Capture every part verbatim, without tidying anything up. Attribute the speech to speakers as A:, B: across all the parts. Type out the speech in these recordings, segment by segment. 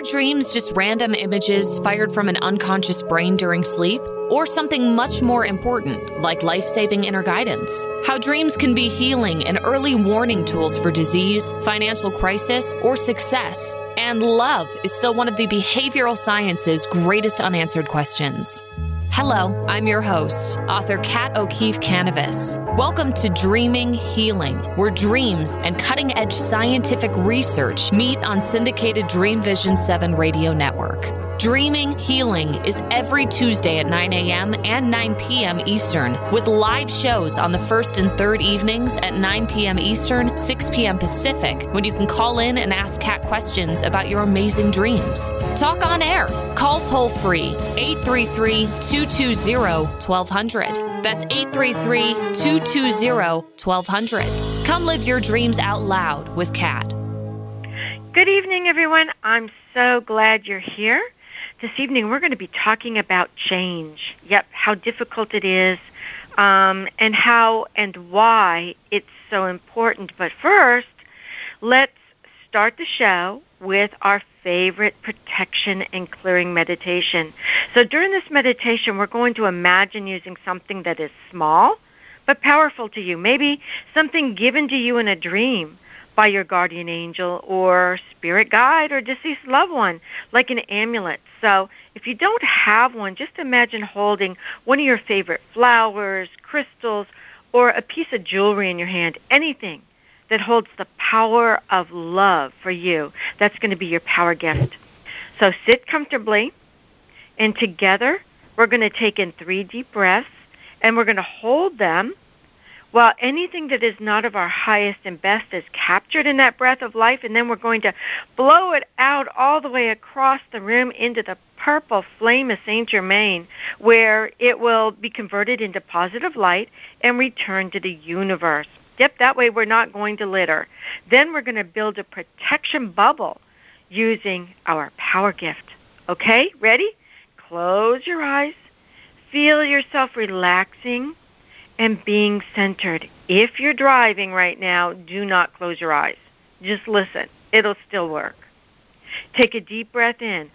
A: dreams just random images fired from an unconscious brain during sleep? Or something much more important, like life-saving inner guidance? How dreams can be healing and early warning tools for disease, financial crisis, or success. And love is still one of the behavioral science's greatest unanswered questions. Hello, I'm your host, author Kat O'Keefe Canavas. Welcome to Dreaming Healing, where dreams and cutting-edge scientific research meet on syndicated Dream Vision seven radio network. Dreaming Healing is every Tuesday at nine a.m. and nine p.m. Eastern, with live shows on the first and third evenings at nine p.m. Eastern, six p.m. Pacific, when you can call in and ask Kat questions about your amazing dreams. Talk on air. Call toll-free, eight three three, two two zero, one two zero zero. That's eight three three, two two zero, one two zero zero. Come live your dreams out loud with Kat.
B: Good evening, everyone. I'm so glad you're here. This evening, we're going to be talking about change. Yep, how difficult it is, um, and how and why it's so important. But first, let's start the show with our favorite protection and clearing meditation. So during this meditation, we're going to imagine using something that is small but powerful to you. Maybe something given to you in a dream by your guardian angel or spirit guide or deceased loved one, like an amulet. So if you don't have one, just imagine holding one of your favorite flowers, crystals, or a piece of jewelry in your hand, anything that holds the power of love for you. That's going to be your power gift. So sit comfortably, and together we're going to take in three deep breaths, and we're going to hold them while anything that is not of our highest and best is captured in that breath of life, and then we're going to blow it out all the way across the room into the purple flame of Saint Germain, where it will be converted into positive light and return to the universe. Yep, that way we're not going to litter. Then we're going to build a protection bubble using our power gift. Okay, ready? Close your eyes. Feel yourself relaxing and being centered. If you're driving right now, do not close your eyes. Just listen. It'll still work. Take a deep breath in.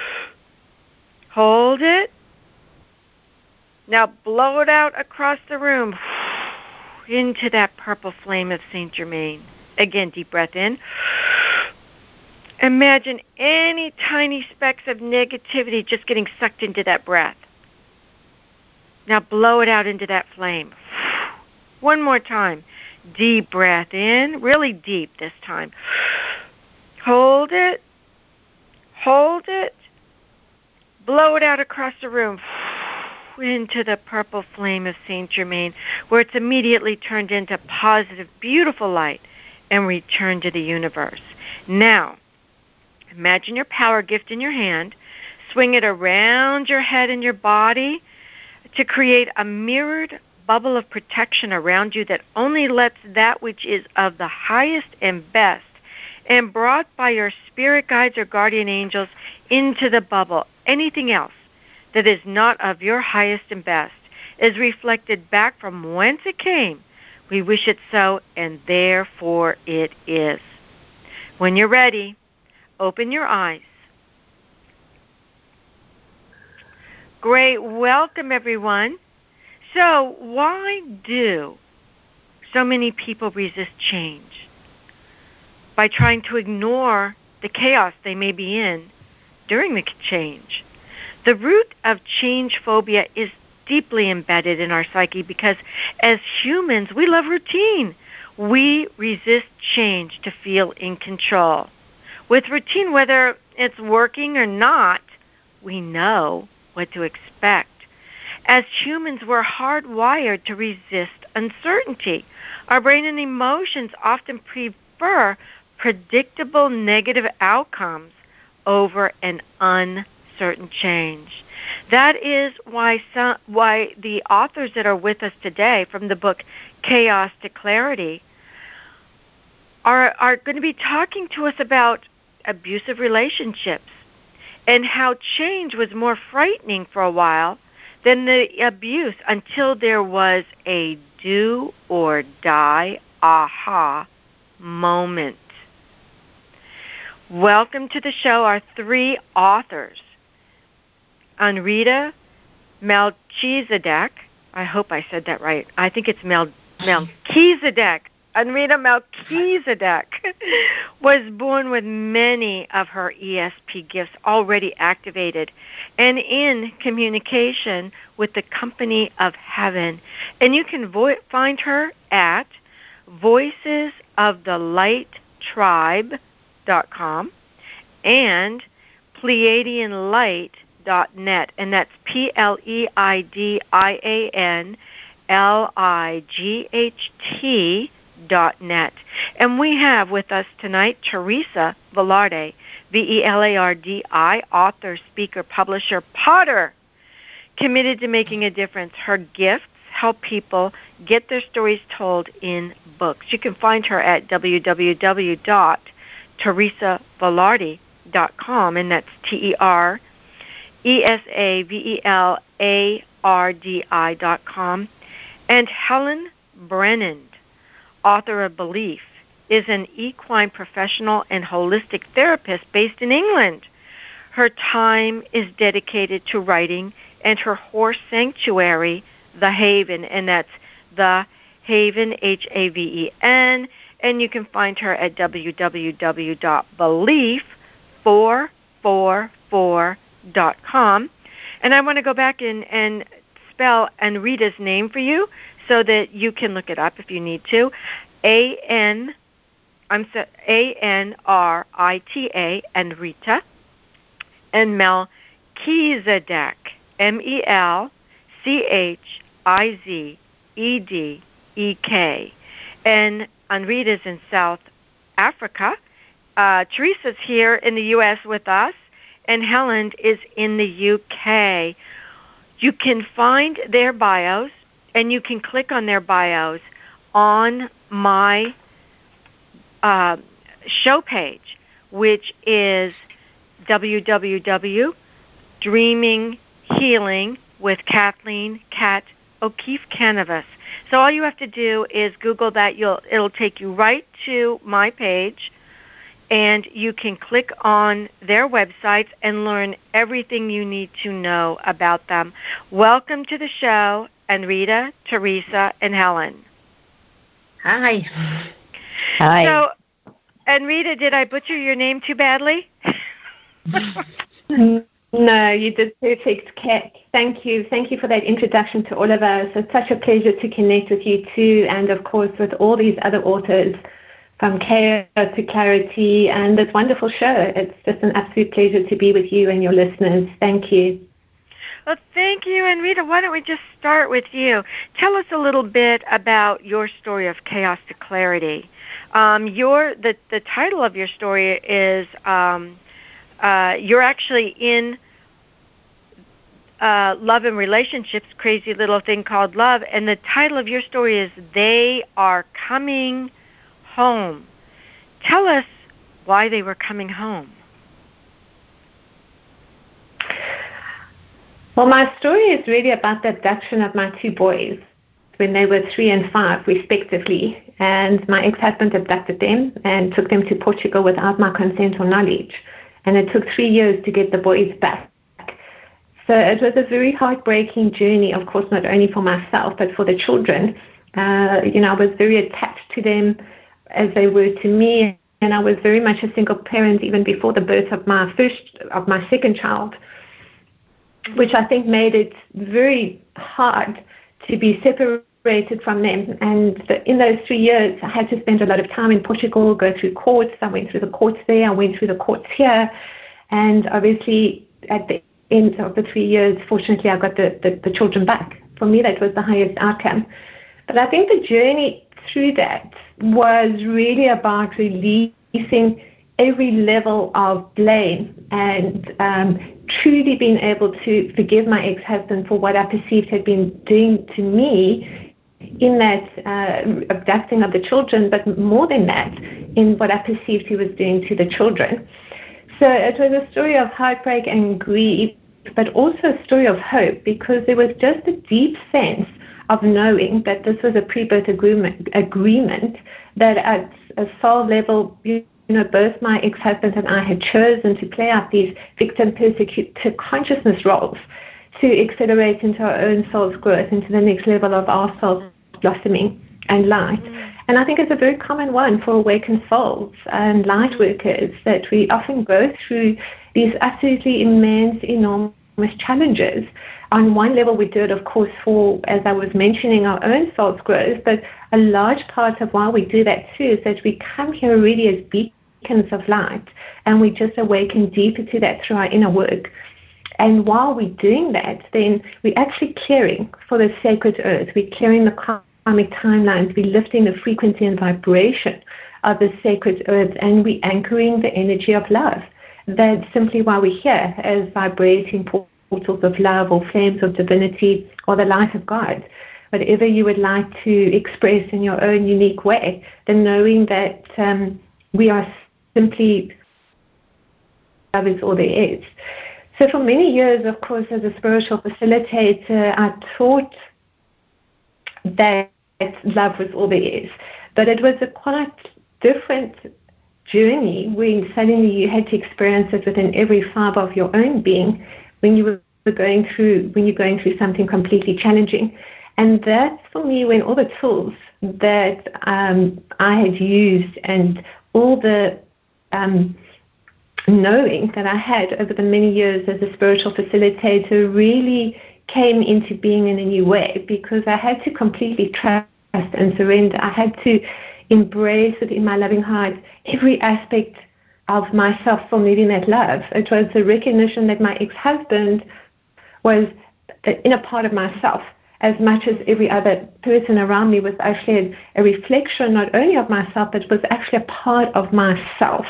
B: Hold it. Now blow it out across the room into that purple flame of Saint Germain. Again, deep breath in. Imagine any tiny specks of negativity just getting sucked into that breath. Now blow it out into that flame. One more time. Deep breath in, really deep this time. Hold it. Hold it. Blow it out across the room into the purple flame of Saint Germain, where it's immediately turned into positive, beautiful light and returned to the universe. Now, imagine your power gift in your hand. Swing it around your head and your body to create a mirrored bubble of protection around you that only lets that which is of the highest and best and brought by your spirit guides or guardian angels into the bubble. Anything else that is not of your highest and best is reflected back from whence it came. We wish it so, and therefore it is. When you're ready, open your eyes. Great. Welcome, everyone. So why do so many people resist change? By trying to ignore the chaos they may be in during the change. The root of change phobia is deeply embedded in our psyche because as humans, we love routine. We resist change to feel in control. With routine, whether it's working or not, we know what to expect. As humans, we're hardwired to resist uncertainty. Our brain and emotions often prefer predictable negative outcomes over an uncertain change. That is why some, why the authors that are with us today from the book Chaos to Clarity are, are going to be talking to us about abusive relationships and how change was more frightening for a while than the abuse until there was a do or die aha moment. welcome to the show our three authors, Anrita Melchizedek. I hope I said that right. I think it's Mel Melchizedek. Anrita Melchizedek was born with many of her E S P gifts already activated and in communication with the Company of Heaven. And you can vo- find her at voices of the light tribe dot com and Pleiadian Light dot net, and that's P L E I D I A N L I G H T dot net. And we have with us tonight Teresa Velarde, V E L A R D I, author, speaker, publisher, potter, committed to making a difference. Her gifts help people get their stories told in books. You can find her at w w w dot teresa velarde dot com, and that's T E R E S A V E L A R D I dot com. And Helen Brennan, author of Belief, is an equine professional and holistic therapist based in England. Her time is dedicated to writing and her horse sanctuary, The Haven, and that's The Haven, H A V E N, and you can find her at w w w dot belief four four four dot com. And I want to go back in and spell Anrita's name for you so that you can look it up if you need to. A N, I'm so, A N R I T A, Anrita, and Melchizedek, M E L C H I Z E D E K. And Anrita's in South Africa. Uh, Teresa's here in the U S with us, and Helen is in the U K. You can find their bios, and you can click on their bios on my uh, show page, which is w w w dot dreaming healing with Kathleen Cat O'Keefe Canavas. So all you have to do is Google that. You'll it'll take you right to my page, and you can click on their websites and learn everything you need to know about them. Welcome to the show, Anrita, Teresa, and Helen.
C: Hi. Hi.
B: So, Anrita, did I butcher your name too badly?
C: No, you did perfect, Kat. Thank you. Thank you for that introduction to all of us. It's such a pleasure to connect with you too, and of course with all these other authors, from Chaos to Clarity, and this wonderful show. It's just an absolute pleasure to be with you and your listeners. Thank you.
B: Well, thank you. And Rita, why don't we just start with you? Tell us a little bit about your story of Chaos to Clarity. Um, your the, the title of your story is, um, uh, you're actually in uh, Love and Relationships, Crazy Little Thing Called Love, and the title of your story is They Are Coming Home. Tell us why they were coming home.
C: Well, my story is really about the abduction of my two boys when they were three and five, respectively. And my ex-husband abducted them and took them to Portugal without my consent or knowledge. And it took three years to get the boys back. So it was a very heartbreaking journey, of course, not only for myself, but for the children. Uh, you know, I was very attached to them as they were to me. And I was very much a single parent even before the birth of my first, of my second child, which I think made it very hard to be separated from them. And the, in those three years, I had to spend a lot of time in Portugal, go through courts. I went through the courts there. I went through the courts here. And obviously, at the end of the three years, fortunately, I got the, the, the children back. For me, that was the highest outcome. But I think the journey through that was really about releasing every level of blame and um, truly being able to forgive my ex-husband for what I perceived had been doing to me in that uh, abducting of the children, but more than that, in what I perceived he was doing to the children. So it was a story of heartbreak and grief, but also a story of hope, because there was just a deep sense of knowing that this was a pre-birth agreement, agreement that at a soul level, you know, both my ex-husband and I had chosen to play out these victim persecutor consciousness roles to accelerate into our own soul's growth, into the next level of our soul's blossoming and light. Mm. And I think it's a very common one for awakened souls and light workers, that we often go through these absolutely immense, enormous challenges. On one level, we do it, of course, for, as I was mentioning, our own soul's growth, but a large part of why we do that too is that we come here really as beacons of light, and we just awaken deeper to that through our inner work. And while we're doing that, then we're actually clearing for the sacred earth. We're clearing the karmic timelines. We're lifting the frequency and vibration of the sacred earth, and we're anchoring the energy of love. That's simply why we're here, as vibrating portals of love or flames of divinity or the light of God. Whatever you would like to express in your own unique way, then knowing that um, we are simply love is all there is. So for many years, of course, as a spiritual facilitator, I taught that love was all there is. But it was a quite different journey when suddenly you had to experience it within every fiber of your own being when you were going through, when you're going through something completely challenging. And that's, for me, when all the tools that um, I had used and all the um, knowing that I had over the many years as a spiritual facilitator really came into being in a new way, because I had to completely trust and surrender. I had to embrace within my loving heart every aspect of myself for needing that love. It was a recognition that my ex-husband was an inner part of myself, as much as every other person around me was actually a reflection not only of myself, but was actually a part of myself.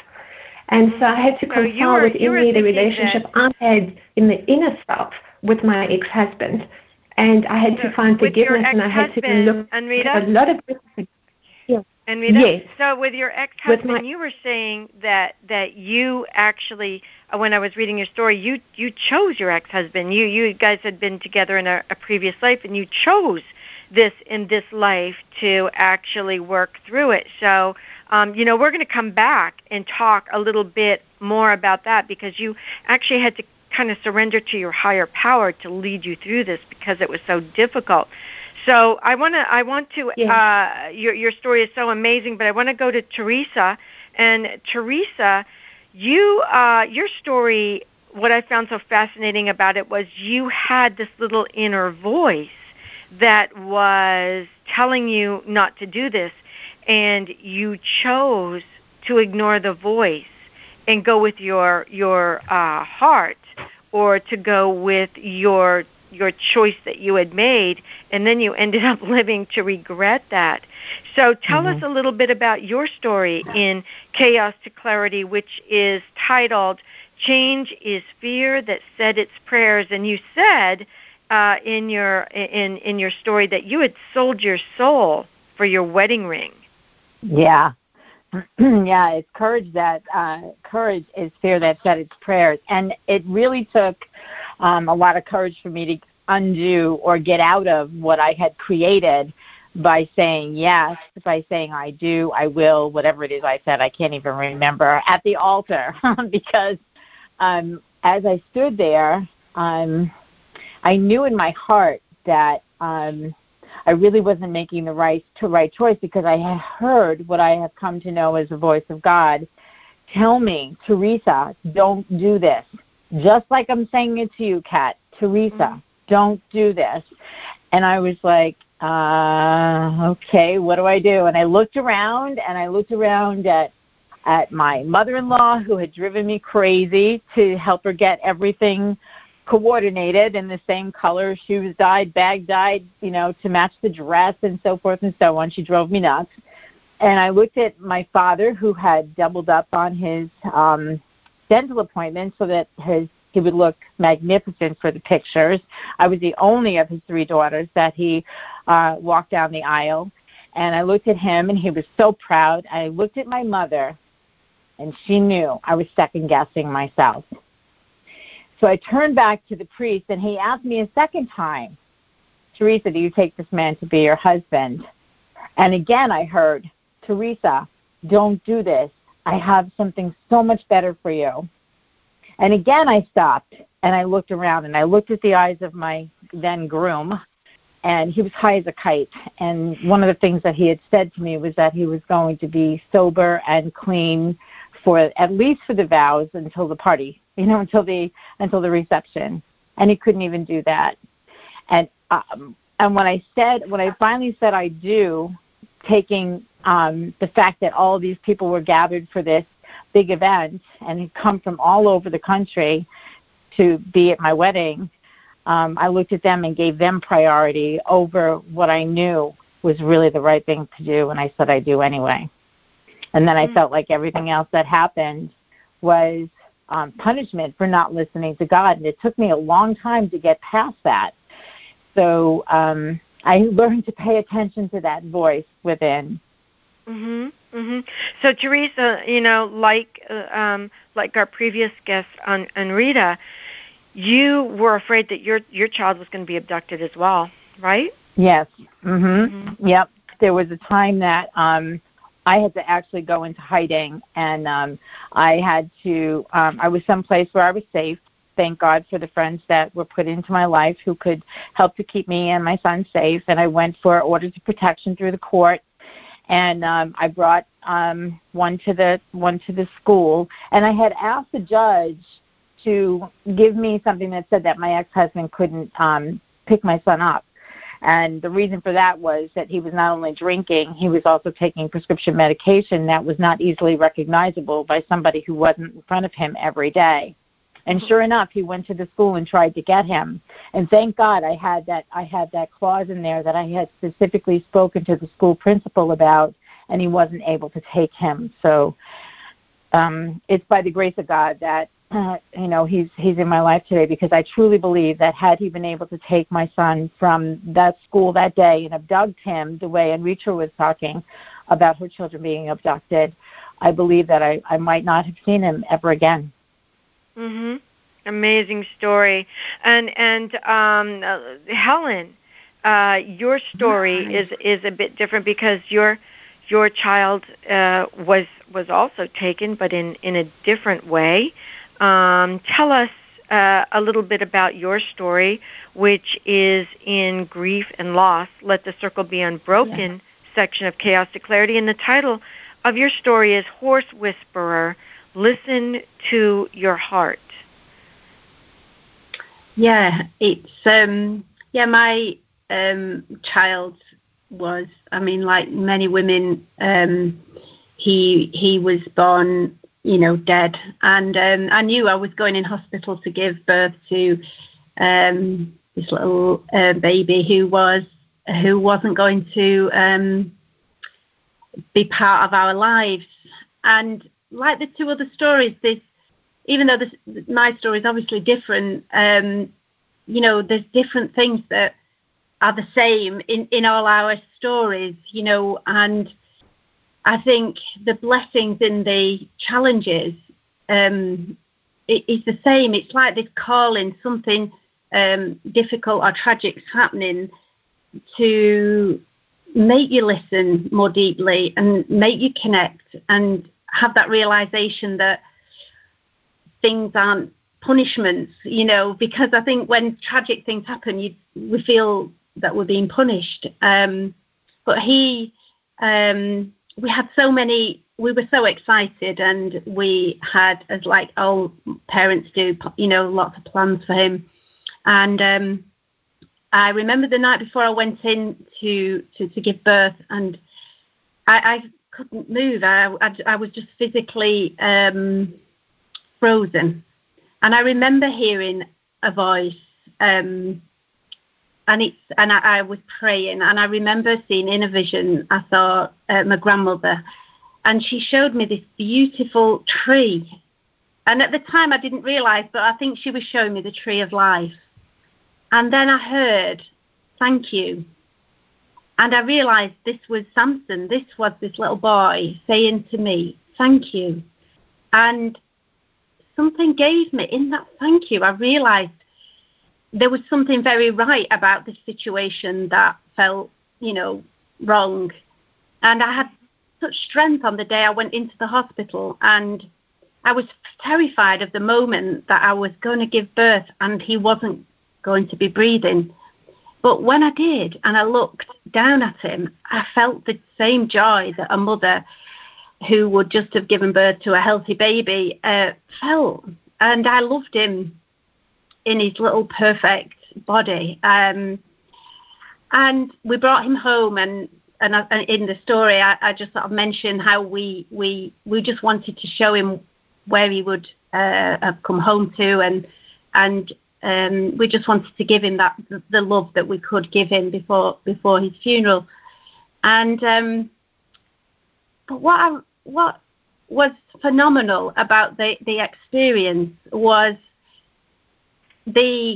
C: And so I had to compile so were, within me the relationship that... I had in the inner self with my ex-husband. And I had so to find forgiveness, and I had to look
B: Anrita?
C: at a lot of different...
B: Yes. Anrita, yes. So with your ex-husband, with my... you were saying that, that you actually, when I was reading your story, you, you chose your ex-husband. You you guys had been together in a, a previous life, and you chose this in this life to actually work through it. So, um, you know, we're going to come back and talk a little bit more about that, because you actually had to kind of surrender to your higher power to lead you through this, because it was so difficult. So I want to, I want to, yeah. uh, your your story is so amazing, but I want to go to Teresa. And Teresa, you, uh, your story, what I found so fascinating about it was you had this little inner voice that was telling you not to do this, and you chose to ignore the voice and go with your your uh, heart, or to go with your your choice that you had made, and then you ended up living to regret that. So tell mm-hmm. us a little bit about your story in Chaos to Clarity, which is titled Change is Fear That Said Its Prayers. And you said uh, in your in in your story that you had sold your soul for your wedding ring.
D: Yeah. yeah, it's courage that uh, courage is fear that said its prayers, and it really took um, a lot of courage for me to undo or get out of what I had created by saying yes, by saying I do, I will, whatever it is I said, I can't even remember, at the altar, because um, as I stood there, um, I knew in my heart that um, I really wasn't making the right to right choice, because I had heard what I have come to know as the voice of God tell me, Teresa, don't do this. Just like I'm saying it to you, Kat, Teresa, mm-hmm. don't do this. And I was like, uh, okay, what do I do? And I looked around, and I looked around at at my mother-in-law, who had driven me crazy to help her get everything coordinated in the same color, shoes dyed, bag dyed, you know, to match the dress and so forth and so on. She drove me nuts. And I looked at my father, who had doubled up on his um, dental appointment so that his he would look magnificent for the pictures. I was the only of his three daughters that he uh, walked down the aisle. And I looked at him, and he was so proud. I looked at my mother, and she knew I was second-guessing myself. So I turned back to the priest, and he asked me a second time, Teresa, do you take this man to be your husband? And again I heard, Teresa, don't do this. I have something so much better for you. And again, I stopped and I looked around and I looked at the eyes of my then groom, and he was high as a kite. And one of the things that he had said to me was that he was going to be sober and clean for at least for the vows until the party, you know, until the until the reception. And he couldn't even do that. And um, and when I said, when I finally said I do, taking um, the fact that all of these people were gathered for this big event and had come from all over the country to be at my wedding, um, I looked at them and gave them priority over what I knew was really the right thing to do, and I said I do anyway. And then I mm-hmm. felt like everything else that happened was um, punishment for not listening to God, and it took me a long time to get past that. So um, I learned to pay attention to that voice within.
B: Mhm. Mhm. So Teresa, you know, like uh, um, like our previous guest on, on Rita, you were afraid that your your child was going to be abducted as well, right?
D: Yes. Mhm. Mm-hmm. Yep. There was a time that um, I had to actually go into hiding, and um, I had to. Um, I was someplace where I was safe. Thank God for the friends that were put into my life who could help to keep me and my son safe. And I went for orders of protection through the court, and um, I brought um, one to the one to the school. And I had asked the judge to give me something that said that my ex-husband couldn't um, pick my son up. And the reason for that was that he was not only drinking, he was also taking prescription medication that was not easily recognizable by somebody who wasn't in front of him every day. And sure enough, he went to the school and tried to get him. And thank God I had that I had that clause in there that I had specifically spoken to the school principal about, and he wasn't able to take him. So um, it's by the grace of God that uh, you know he's he's in my life today, because I truly believe that had he been able to take my son from that school that day and abduct him the way Enricha was talking about her children being abducted, I believe that I, I might not have seen him ever again.
B: Mhm. Amazing story. And and um, uh, Helen, uh, your story
E: Hi.
B: is is a bit different because your your child uh, was was also taken, but in, in a different way. Um, tell us uh, a little bit about your story, which is in Grief and Loss. Let the Circle Be Unbroken, yeah. section of Chaos to Clarity, and the title of your story is Horse Whisperer. Listen to your heart.
E: Yeah, it's um yeah, my um child was, I mean, like many women, um he he was born, you know, dead, and um I knew I was going in hospital to give birth to um this little uh, baby who was who wasn't going to um be part of our lives. And like the two other stories, this, even though this, my story is obviously different, um, you know, there's different things that are the same in, in all our stories, you know, and I think the blessings in the challenges um, it, is the same. It's like this calling, something um, difficult or tragic is happening to make you listen more deeply and make you connect and have that realization that things aren't punishments, you know, because I think when tragic things happen, you, we feel that we're being punished. Um, but he, um, we had so many, we were so excited, and we had, as like all parents do, you know, lots of plans for him. And um, I remember the night before I went in to, to, to give birth, and I, I couldn't move. I, I, I was just physically um, frozen. And I remember hearing a voice, um, and it's and I, I was praying, and I remember seeing in a vision, I saw uh, my grandmother, and she showed me this beautiful tree. And at the time I didn't realize, but I think she was showing me the tree of life. And then I heard, thank you. And I realized this was Samson. This was this little boy saying to me, thank you. And something gave me in that thank you. I realized there was something very right about this situation that felt, you know, wrong. And I had such strength on the day I went into the hospital, and I was terrified of the moment that I was going to give birth and he wasn't going to be breathing. But when I did, and I looked down at him, I felt the same joy that a mother who would just have given birth to a healthy baby uh, felt. And I loved him in his little perfect body. Um, and we brought him home, and, and, I, and in the story, I, I just sort of mentioned how we, we, we just wanted to show him where he would uh, have come home to, and and um, we just wanted to give him that the love that we could give him before before his funeral. And um, but what I, what was phenomenal about the, the experience was the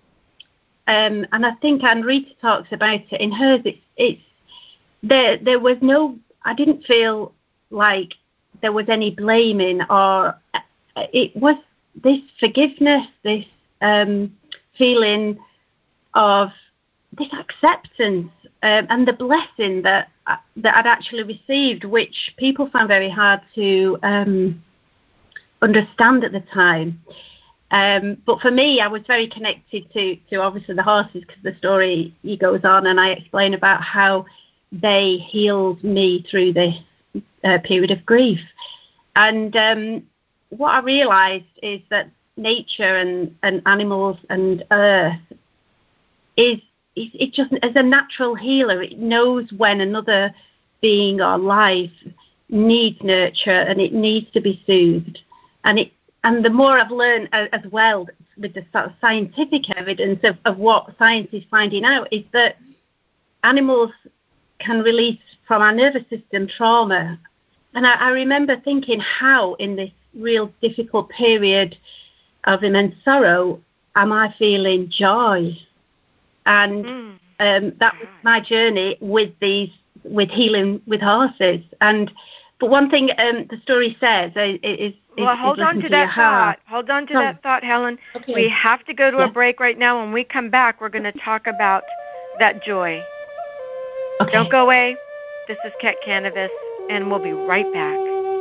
E: um, and I think Anne Rita talks about it in hers. It's it's there there was no I didn't feel like there was any blaming, or it was this forgiveness, this um, feeling of this acceptance um, and the blessing that that I'd actually received, which people found very hard to um, understand at the time. Um, but for me, I was very connected to, to obviously the horses, because the story goes on, and I explain about how they healed me through this Uh, period of grief. And um, what I realized is that nature and, and animals and earth is, is it just as a natural healer. It knows when another being or life needs nurture and it needs to be soothed. And it and the more I've learned uh, as well with the sort of scientific evidence of, of what science is finding out, is that animals can release from our nervous system trauma. And I, I remember thinking, how in this real difficult period of immense sorrow am I feeling joy? And mm. um, that was my journey with these, with healing with horses. And but one thing um, the story says is, is
B: well,
E: is,
B: hold
E: is
B: on to,
E: to
B: that thought.
E: Heart.
B: Hold on to
E: oh.
B: that thought, Helen.
E: Okay.
B: We have to go to
E: yeah.
B: a break right now. When we come back, we're going to talk about that joy.
E: Okay.
B: Don't go away. This is Kat Canavis, and we'll be right back.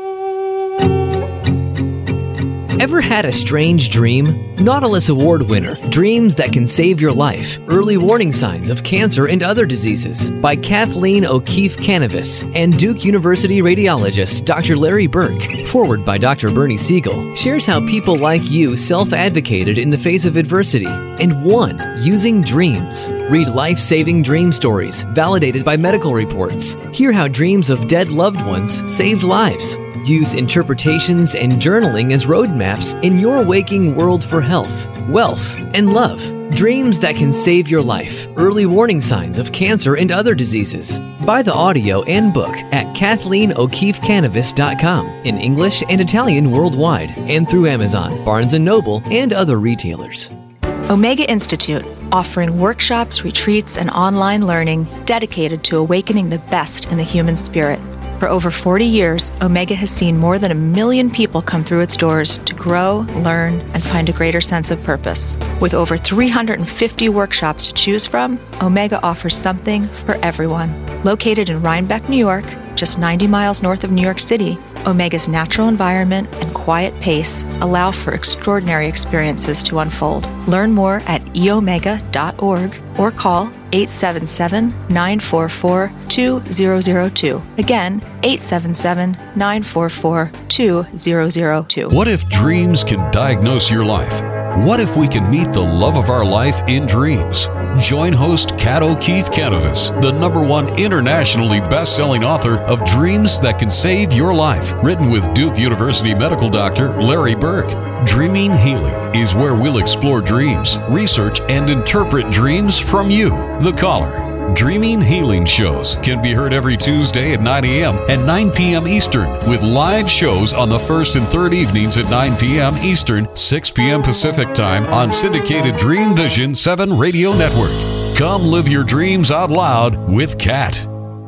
F: Ever had a strange dream? Nautilus Award winner, Dreams That Can Save Your Life, Early Warning Signs of Cancer and Other Diseases by Kathleen O'Keefe Canavis and Duke University radiologist Doctor Larry Burke, forward by Doctor Bernie Siegel, shares how people like you self-advocated in the face of adversity and won using dreams. Read life-saving dream stories validated by medical reports. Hear how dreams of dead loved ones saved lives. Use interpretations and journaling as roadmaps in your waking world for health, wealth, and love. Dreams That Can Save Your Life. Early Warning Signs of Cancer and Other Diseases. Buy the audio and book at Kathleen O'Keefe Canavis dot com in English and Italian worldwide, and through Amazon, Barnes and Noble, and other retailers.
G: Omega Institute, offering workshops, retreats, and online learning dedicated to awakening the best in the human spirit. For over forty years, Omega has seen more than a million people come through its doors to grow, learn, and find a greater sense of purpose. With over three hundred fifty workshops to choose from, Omega offers something for everyone. Located in Rhinebeck, New York, just ninety miles north of New York City, Omega's natural environment and quiet pace allow for extraordinary experiences to unfold. Learn more at e omega dot org or call eight seven seven, nine four four, two zero zero two. Again, eight seven seven, nine four four, two zero zero two.
H: What if dreams can diagnose your life? What if we can meet the love of our life in dreams? Join host Kat O'Keefe Canavis, the number one internationally best-selling author of Dreams That Can Save Your Life, written with Duke University medical doctor Larry Burke. Dreaming Healing is where we'll explore dreams, research, and interpret dreams from you, the caller. Dreaming Healing shows can be heard every Tuesday at nine a.m. and nine p.m. Eastern, with live shows on the first and third evenings at nine p.m. Eastern, six p.m. Pacific Time on syndicated Dream Vision seven Radio Network. Come live your dreams out loud with Kat.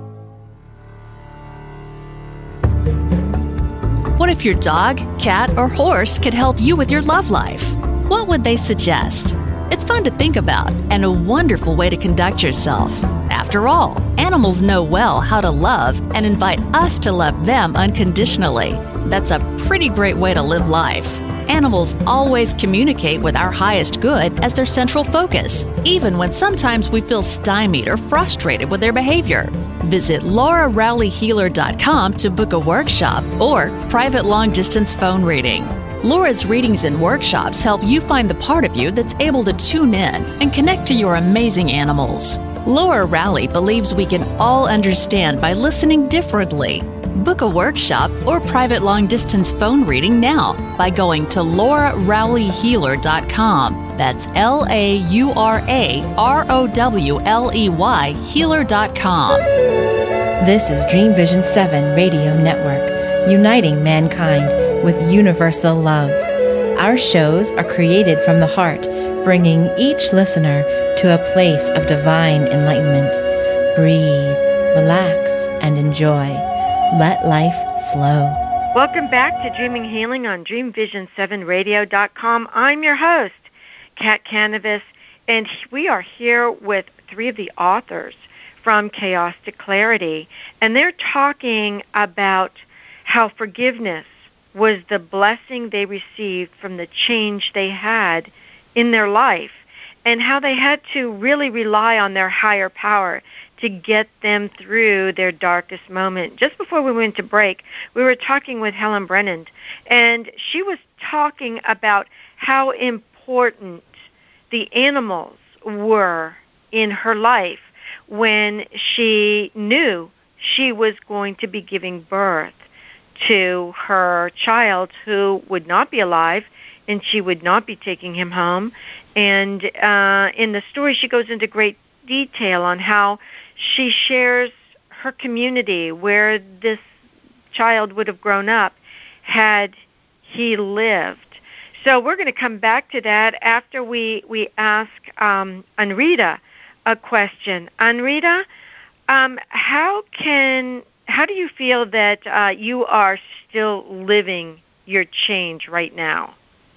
I: What if your dog, cat, or horse could help you with your love life? What would they suggest? It's fun to think about and a wonderful way to conduct yourself. After all, animals know well how to love and invite us to love them unconditionally. That's a pretty great way to live life. Animals always communicate with our highest good as their central focus, even when sometimes we feel stymied or frustrated with their behavior. Visit Laura Rowley Healer dot com to book a workshop or private long-distance phone reading. Laura's readings and workshops help you find the part of you that's able to tune in and connect to your amazing animals. Laura Rowley believes we can all understand by listening differently. Book a workshop or private long-distance phone reading now by going to Laura Rowley Healer dot com. That's L A U R A R O W L E Y Healer dot com.
J: This is Dream Vision seven Radio Network, uniting mankind with universal love. Our shows are created from the heart, bringing each listener to a place of divine enlightenment. Breathe, relax, and enjoy. Let life flow.
B: Welcome back to Dreaming Healing on Dream Vision seven Radio dot com. I'm your host, Kat Canavas, and we are here with three of the authors from Chaos to Clarity, and they're talking about how forgiveness was the blessing they received from the change they had in their life, and how they had to really rely on their higher power to get them through their darkest moment. Just before we went to break, we were talking with Helen Brennan, and she was talking about how important the animals were in her life when she knew she was going to be giving birth to her child who would not be alive, and she would not be taking him home. And uh, in the story, she goes into great detail on how she shares her community where this child would have grown up had he lived. So we're going to come back to that after we, we ask um, Anrita a question. Anrita, um, how can how do you feel that uh, you are still living your change right now?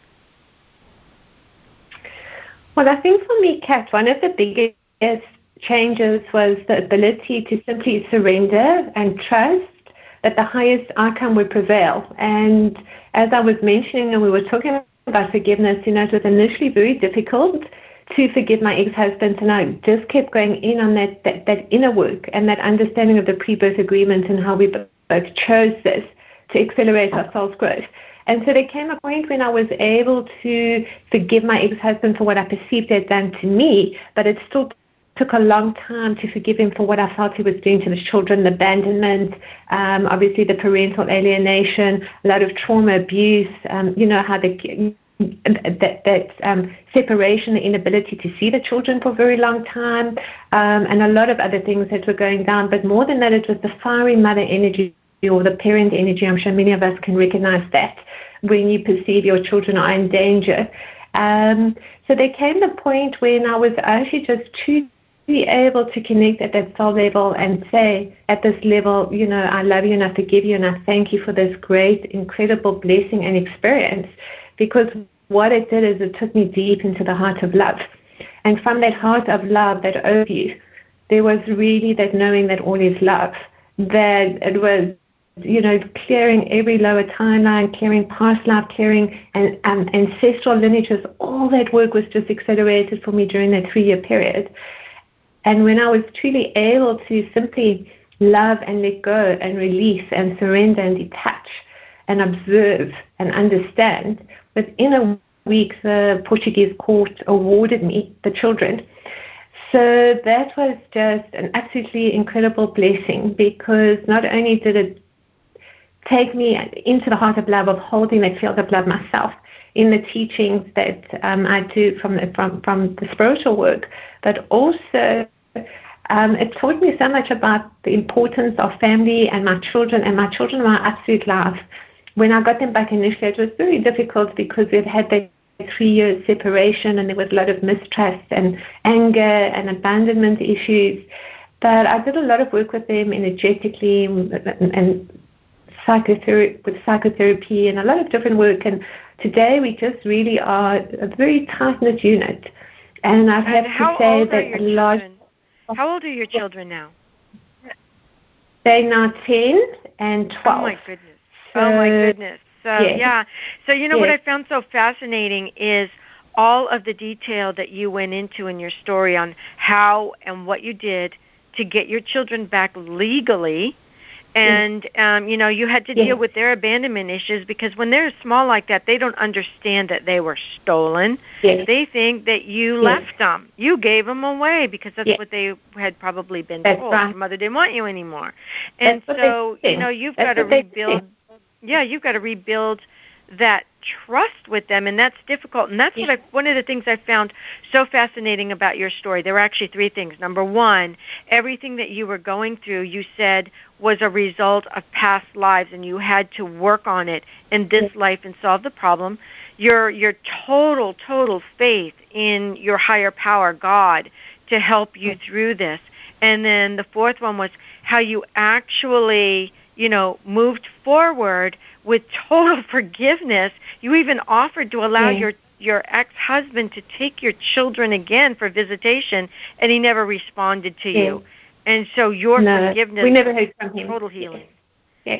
C: Well, I think for me, Kat, one of the biggest changes was the ability to simply surrender and trust that the highest outcome would prevail. And as I was mentioning, and we were talking about forgiveness, you know, it was initially very difficult to forgive my ex-husband, and I just kept going in on that, that, that inner work and that understanding of the pre-birth agreement and how we both chose this to accelerate our soul's growth. And so there came a point when I was able to forgive my ex-husband for what I perceived he had done to me, but it still took a long time to forgive him for what I felt he was doing to the children, the abandonment, um, obviously the parental alienation, a lot of trauma, abuse, um, you know, how the that, that um, separation, the inability to see the children for a very long time, um, and a lot of other things that were going down. But more than that, it was the fiery mother energy or the parent energy. I'm sure many of us can recognize that when you perceive your children are in danger. Um, so there came the point when I was actually just too be able to connect at that soul level and say at this level, you know, I love you and I forgive you and I thank you for this great, incredible blessing and experience. Because what it did is it took me deep into the heart of love. And from that heart of love, that overview, there was really that knowing that all is love, that it was, you know, clearing every lower timeline, clearing past life, clearing and um, ancestral lineages. All that work was just accelerated for me during that three-year period. And when I was truly able to simply love and let go and release and surrender and detach and observe and understand, within a week the Portuguese court awarded me the children. So that was just an absolutely incredible blessing, because not only did it take me into the heart of love, of holding that field of love myself in the teachings that um, I do from the, from, from the spiritual work, but also um, it taught me so much about the importance of family and my children, and my children were my absolute love. When I got them back initially, it was very difficult because we'd had that three-year separation and there was a lot of mistrust and anger and abandonment issues. But I did a lot of work with them energetically and, and psychotherapy, with psychotherapy and a lot of different work. And today we just really are a very tight-knit unit. And I have
B: and how
C: to say
B: old
C: that
B: are your
C: a large...
B: children? How old are your children now?
C: They're now ten and twelve.
B: Oh, my goodness. Oh, my goodness. So,
C: yes.
B: yeah. So, you know,
C: yes.
B: what I found so fascinating is all of the detail that you went into in your story on how and what you did to get your children back legally. And, um, you know, you had to
C: yes.
B: deal with their abandonment issues because when they're small like that, they don't understand that they were stolen.
C: Yes.
B: They think that you
C: yes.
B: left them. You gave them away because that's
C: yes.
B: what they had probably been
C: that's
B: told.
C: Right.
B: Your mother didn't want you anymore. And
C: that's
B: so, you know, you've
C: that's
B: got to rebuild.
C: Think.
B: Yeah, you've got to rebuild that trust with them, and that's difficult. And that's
C: yes.
B: what I, one of the things I found so fascinating about your story. There were actually three things. Number one, everything that you were going through, you said, was a result of past lives, and you had to work on it in this yes. life and solve the problem. Your your total, total faith in your higher power, God, to help you yes. through this. And then the fourth one was how you actually, you know, moved forward with total forgiveness. You even offered to allow yeah. your your ex-husband to take your children again for visitation, and he never responded to yeah. you. And so your
C: no,
B: forgiveness,
C: we never heard from him.
B: Total healing.
C: Yeah,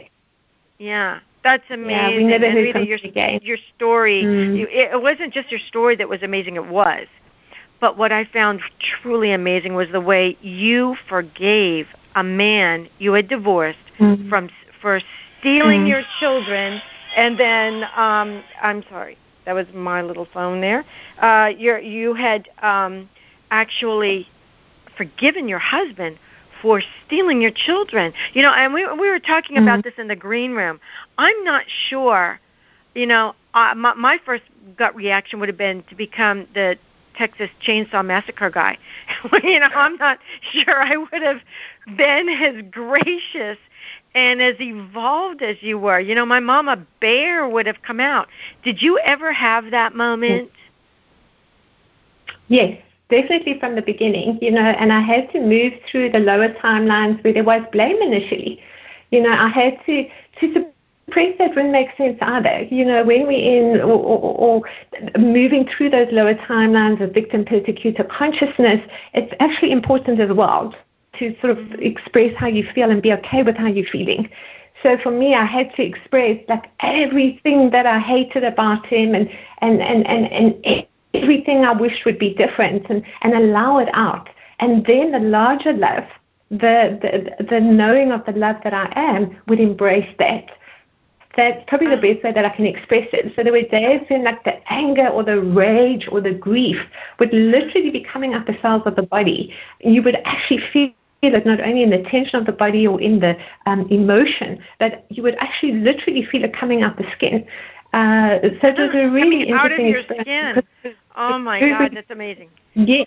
B: yeah, that's amazing.
C: Yeah, we never
B: and
C: heard
B: really
C: from
B: your
C: him again.
B: your story.
C: Mm.
B: You, it, it wasn't just your story that was amazing. It was, but what I found truly amazing was the way you forgave a man you had divorced mm. from for stealing mm. your children, and then um, I'm sorry, that was my little phone there. Uh, you you had um, actually forgiven your husband for stealing your children. You know, and we we were talking mm-hmm. about this in the green room. I'm not sure, you know, uh, my, my first gut reaction would have been to become the Texas Chainsaw Massacre guy. You know, I'm not sure I would have been as gracious and as evolved as you were. You know, my mama bear would have come out. Did you ever have that moment?
C: Yes. Definitely from the beginning, you know, and I had to move through the lower timelines where there was blame initially. You know, I had to, to suppress that wouldn't make sense either. You know, when we're in or, or, or moving through those lower timelines of victim-persecutor consciousness, it's actually important as well to sort of express how you feel and be okay with how you're feeling. So for me, I had to express like everything that I hated about him and and and and, and everything I wished would be different, and, and allow it out. And then the larger love, the, the the knowing of the love that I am, would embrace that. That's probably the best way that I can express it. So there were days when like the anger or the rage or the grief would literally be coming up the cells of the body. You would actually feel it not only in the tension of the body or in the um, emotion, but you would actually literally feel it coming out the skin. Uh, so it was a really
B: coming out
C: interesting
B: of your skin. Oh my God, that's amazing.
C: Yeah.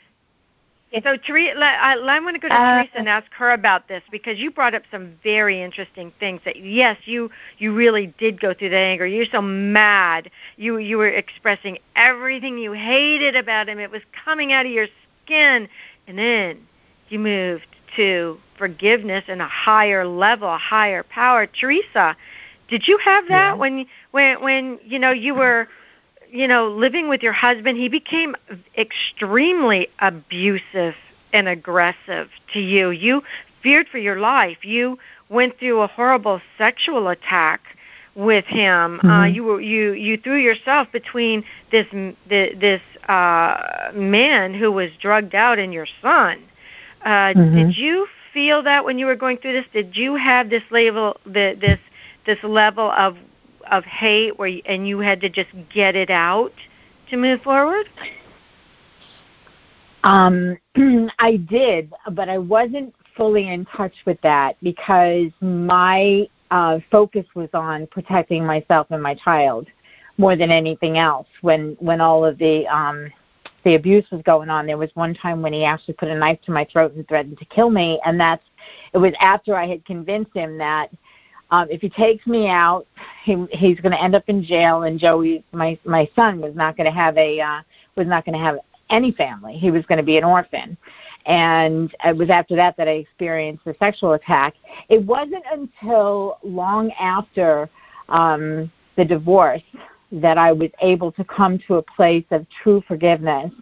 B: So Teresa, I, I want to go to uh, Teresa and ask her about this, because you brought up some very interesting things. That yes, you you really did go through that anger. You're so mad. You you were expressing everything you hated about him. It was coming out of your skin, and then you moved to forgiveness and a higher level, a higher power. Teresa, did you have that yeah. when when when you know you were you know living with your husband? He became extremely abusive and aggressive to you. You feared for your life. You went through a horrible sexual attack with him. Mm-hmm. Uh, you were you you threw yourself between this this uh, man who was drugged out and your son. Uh, mm-hmm. Did you feel that when you were going through this? Did you have this level the, this this level of of hate where you, and you had to just get it out to move forward?
D: Um, I did, but I wasn't fully in touch with that because my uh, focus was on protecting myself and my child more than anything else. When when all of the um, the abuse was going on, there was one time when he actually put a knife to my throat and threatened to kill me, and that's it was after I had convinced him that um, if he takes me out, he, he's going to end up in jail, and Joey, my my son, was not going to have a uh, was not going to have any family. He was going to be an orphan. And it was after that that I experienced the sexual attack. It wasn't until long after um, the divorce that I was able to come to a place of true forgiveness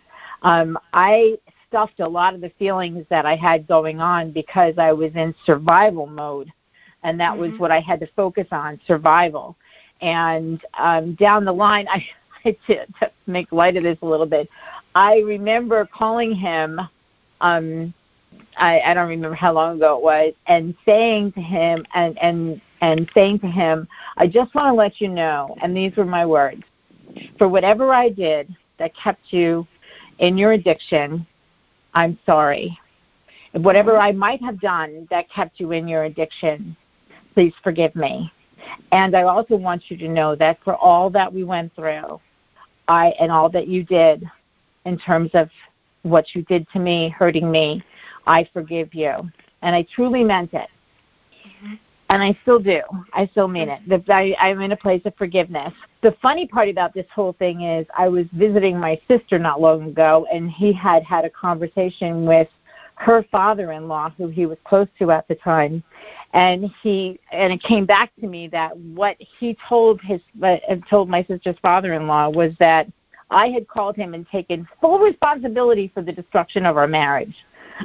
D: Um, I stuffed a lot of the feelings that I had going on because I was in survival mode, and that mm-hmm. was what I had to focus on, survival. And um, down the line, I, to, to make light of this a little bit, I remember calling him, um, I, I don't remember how long ago it was, and saying to him, and, and, and saying to him, I just want to let you know, and these were my words, for whatever I did that kept you in your addiction, I'm sorry. Whatever I might have done that kept you in your addiction, please forgive me. And I also want you to know that for all that we went through, I and all that you did in terms of what you did to me, hurting me, I forgive you. And I truly meant it. Mm-hmm. And I still do. I still mean it. The, I, I'm in a place of forgiveness. The funny part about this whole thing is I was visiting my sister not long ago, and he had had a conversation with her father-in-law, who he was close to at the time, and he and it came back to me that what he told his uh, told my sister's father-in-law was that I had called him and taken full responsibility for the destruction of our marriage.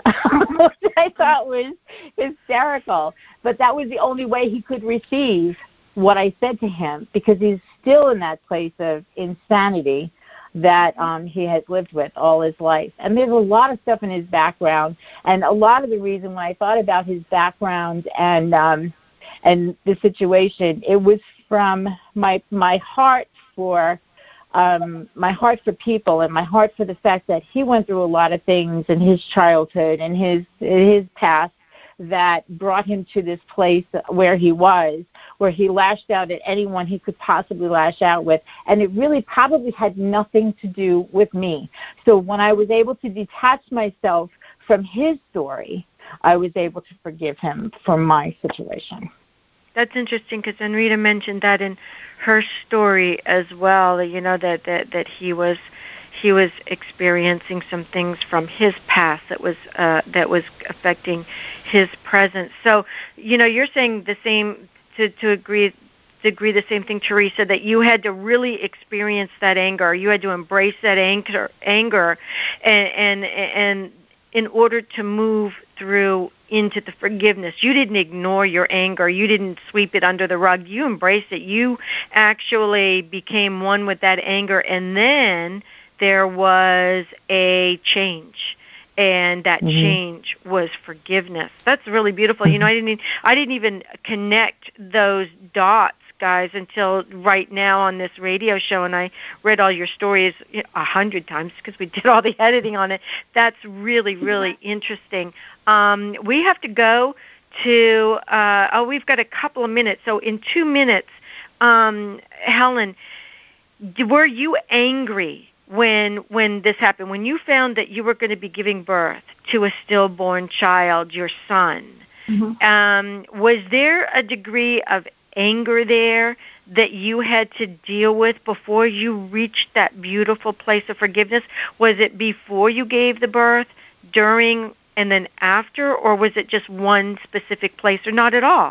D: Which I thought was hysterical, but that was the only way he could receive what I said to him, because he's still in that place of insanity that um, he has lived with all his life. And there's a lot of stuff in his background, and a lot of the reason when I thought about his background and um, and the situation, it was from my my heart for um, my heart for people, and my heart for the fact that he went through a lot of things in his childhood and his his past that brought him to this place where he was, where he lashed out at anyone he could possibly lash out with. And it really probably had nothing to do with me. So when I was able to detach myself from his story, I was able to forgive him for my situation.
B: That's interesting, because Anrita mentioned that in her story as well, you know, that, that, that he was he was experiencing some things from his past that was uh, that was affecting his present. So, you know, you're saying the same, to, to agree to agree the same thing, Teresa, that you had to really experience that anger. You had to embrace that anger, anger, and and and in order to move through into the forgiveness. You didn't ignore your anger. You didn't sweep it under the rug. You embraced it. You actually became one with that anger, and then there was a change, and that mm-hmm. change was forgiveness. That's really beautiful. You know, I didn't I didn't even connect those dots, guys, until right now on this radio show, and I read all your stories a hundred times because we did all the editing on it. That's really, really yeah. interesting. Um, we have to go to, uh, oh, we've got a couple of minutes. So in two minutes, um, Helen, were you angry when when this happened, when you found that you were going to be giving birth to a stillborn child, your son? Mm-hmm. Um, was there a degree of anger there that you had to deal with before you reached that beautiful place of forgiveness? Was it before you gave the birth, during, and then after, or was it just one specific place, or not at all?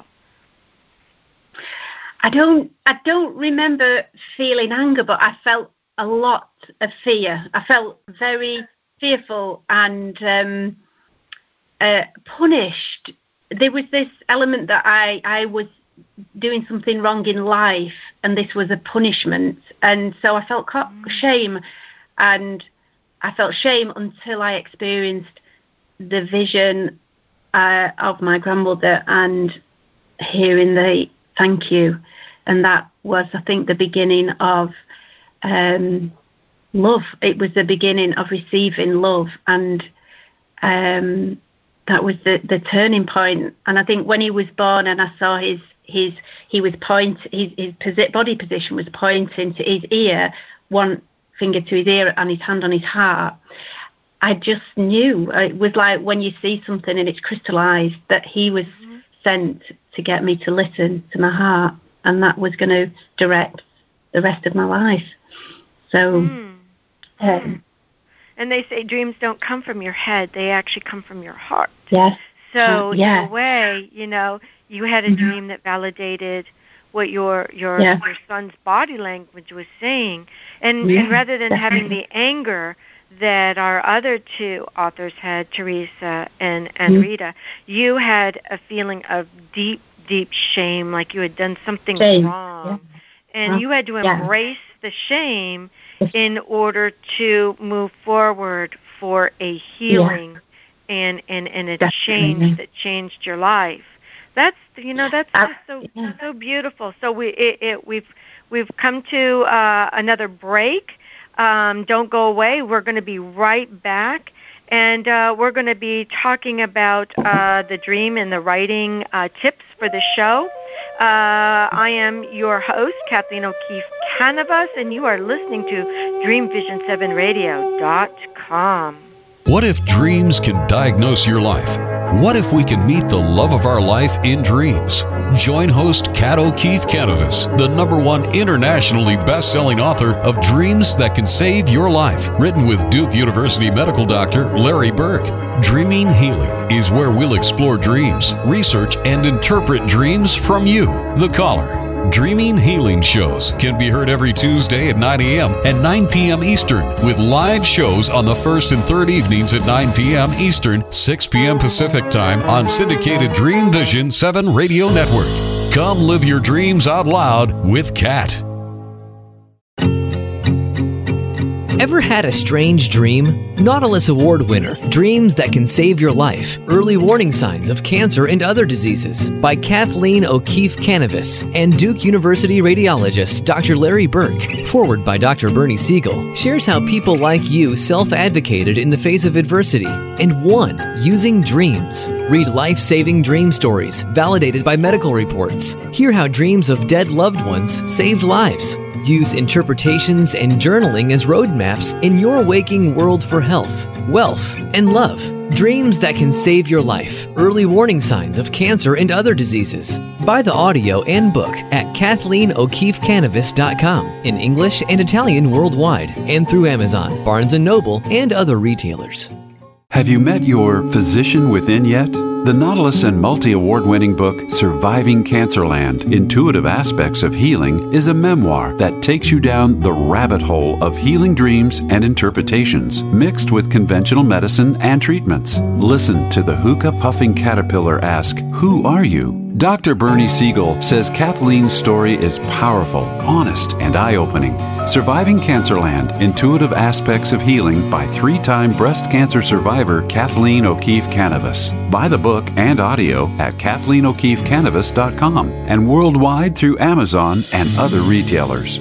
E: I don't I don't remember feeling anger, but I felt a lot of fear. I felt very fearful and um, uh, punished. There was this element that I, I was doing something wrong in life, and this was a punishment. And so I felt shame, and I felt shame until I experienced the vision uh, of my grandmother and hearing the thank you. And that was, I think, the beginning of um, love. It was the beginning of receiving love, and um, that was the, the turning point. And I think when he was born and I saw his his he was point his his posi- body position was pointing to his ear, one finger to his ear and his hand on his heart, I just knew. It was like when you see something and it's crystallized, that he was mm-hmm. sent to get me to listen to my heart, and that was going to direct the rest of my life. So, mm. um,
B: and they say dreams don't come from your head; they actually come from your heart.
E: Yes.
B: So,
E: yeah.
B: in a way, you know, you had a mm-hmm. dream that validated what your your
E: yeah.
B: your son's body language was saying, and,
E: yeah,
B: and rather than
E: definitely.
B: having the anger that our other two authors had, Teresa and, and
E: Mm.
B: Rita, you had a feeling of deep, deep shame, like you had done something
E: Shame.
B: wrong.
E: Yeah.
B: And
E: Huh?
B: you had to
E: Yeah.
B: embrace the shame in order to move forward for a healing and, and, and a
E: Definitely.
B: change that changed your life. That's, you know, that's
E: Uh,
B: just so
E: yeah.
B: so beautiful. So we it, it we've we've come to uh, another break. Um, don't go away. We're going to be right back, and uh, we're going to be talking about uh, the dream and the writing uh, tips for the show. Uh, I am your host, Kathleen O'Keefe Canavas, and you are listening to dream vision seven radio dot com.
H: What if dreams can diagnose your life? What if we can meet the love of our life in dreams? Join host Kat O'Keefe Canavas, the number one internationally best-selling author of Dreams That Can Save Your Life, written with Duke University medical doctor Larry Burke. Dreaming Healing is where we'll explore dreams, research, and interpret dreams from you, the caller. Dreaming Healing shows can be heard every Tuesday at nine a.m. and nine p.m. Eastern, with live shows on the first and third evenings at nine p.m. Eastern, six p.m. Pacific Time on syndicated Dream Vision seven Radio Network. Come live your dreams out loud with Kat.
F: Ever had a strange dream? Nautilus Award winner, Dreams That Can Save Your Life, Early Warning Signs of Cancer and Other Diseases by Kathleen O'Keefe Canavas and Duke University radiologist Doctor Larry Burke, forward by Doctor Bernie Siegel, shares how people like you self-advocated in the face of adversity and won using dreams. Read life-saving dream stories validated by medical reports. Hear how dreams of dead loved ones saved lives. Use interpretations and journaling as roadmaps in your waking world for health, wealth, and love. Dreams That Can Save Your Life. Early Warning Signs of Cancer and Other Diseases. Buy the audio and book at Kathleen O'Keefe Canavas dot com in English and Italian worldwide and through Amazon, Barnes and Noble, and other retailers.
K: Have you met your physician within yet? The Nautilus and multi-award-winning book, Surviving Cancerland, Intuitive Aspects of Healing, is a memoir that takes you down the rabbit hole of healing dreams and interpretations, mixed with conventional medicine and treatments. Listen to the hookah-puffing caterpillar ask, "Who are you?" Doctor Bernie Siegel says Kathleen's story is powerful, honest, and eye-opening. Surviving Cancerland, Intuitive Aspects of Healing by three-time breast cancer survivor Kathleen O'Keefe Canavas. Buy the book and audio at Kathleen O'Keefe Canavas dot com and worldwide through Amazon and other retailers.